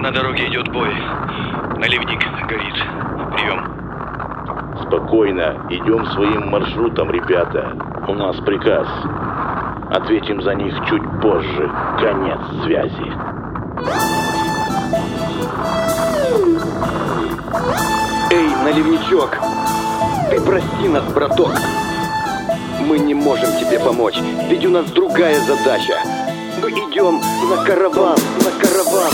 На дороге идет бой. Наливник горит. Прием. Спокойно. Идем своим маршрутом, ребята. У нас приказ. Ответим за них чуть позже. Конец связи. Эй, наливничок, ты прости нас, браток. Мы не можем тебе помочь, ведь у нас другая задача. Мы идем на караван, на караван.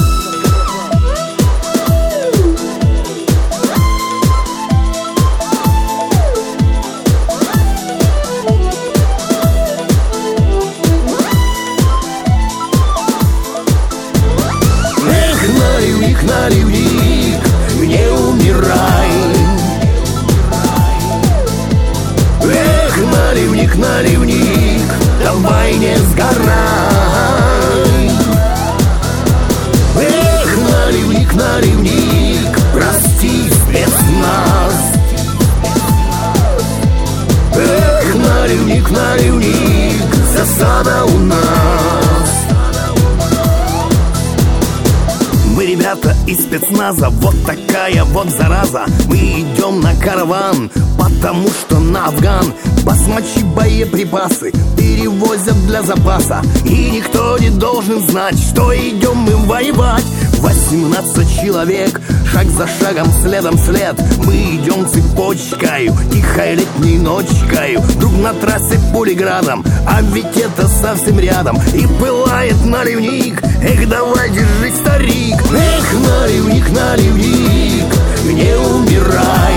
Наливник, наливник, не умирай. Эх, наливник, наливник, давай не сгорай. Эх, наливник, наливник, прости спецназ. Эх, наливник, наливник, засада у нас. Мы ребята из спецназа, вот такая вот зараза. Мы идем на караван, потому что на Афган басмачи боеприпасы перевозят для запаса. И никто не должен знать, что идем мы воевать. 18 человек, шаг за шагом, следом след. Мы идем цепочкой, тихой летней ночкой. Вдруг на трассе пули градом, а ведь это совсем рядом. И пылает наливник, эх, давай держись, старик. Эх, наливник, наливник, не умирай.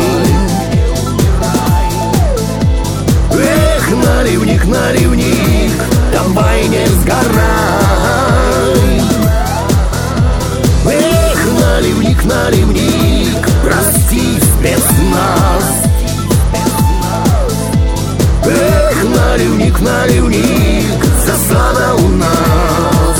Эх, наливник, наливник, давай не сгорай. Эх, наливник, наливник, прости спецназ. Эх, наливник, наливник, засада у нас.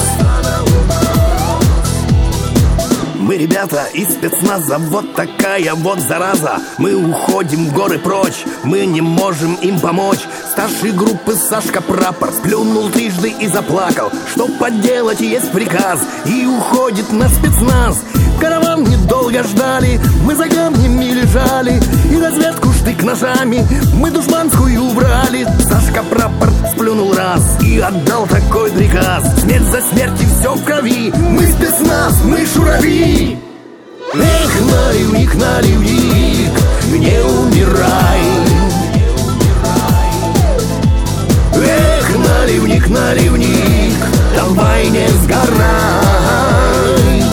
Мы ребята из спецназа, вот такая вот зараза. Мы уходим в горы прочь, мы не можем им помочь. Старший группы Сашка Прапор сплюнул трижды и заплакал. Что поделать, есть приказ, и уходит на спецназ. Караван недолго ждали, мы за камнями лежали, и разведку штык-ножами мы душманскую убрали. Сашка Прапор сплюнул раз и отдал такой приказ: смерть за смертью, все в крови, мы спецназ, мы шурави. Эх, наливник, наливник, не умирай. Эх, наливник, наливник, давай не сгорай.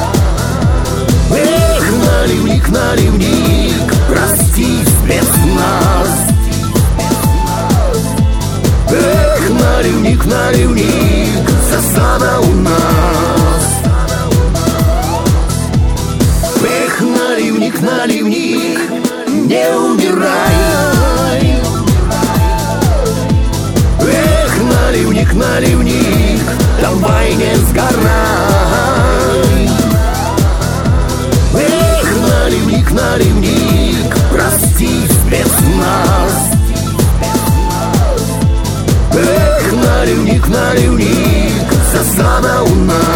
Эх, наливник, наливник, прости спецназ. Эх, наливник, наливник, засада у нас. Эх, наливник, наливник, не умирай. Эх, наливник, наливник, давай не сгорай. Эх, наливник, наливник, прости спецназ. Эх, наливник, наливник, засада у нас.